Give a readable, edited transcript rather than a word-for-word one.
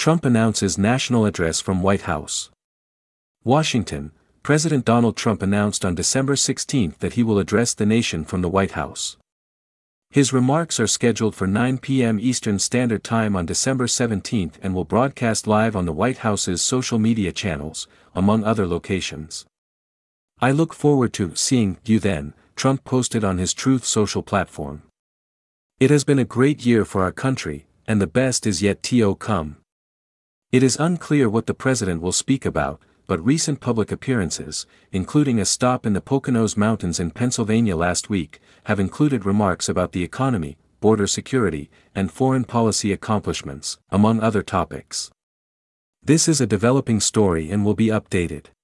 Trump announces national address from White House. Washington, President Donald Trump announced on December 16 that he will address the nation from the White House. His remarks are scheduled for 9 p.m. Eastern Standard Time on December 17 and will broadcast live on the White House's social media channels, among other locations. "I look forward to seeing you then," Trump posted on his Truth Social platform. "It has been a great year for our country, and the best is yet to come." It is unclear what the president will speak about, but recent public appearances, including a stop in the Poconos Mountains in Pennsylvania last week, have included remarks about the economy, border security, and foreign policy accomplishments, among other topics. This is a developing story and will be updated.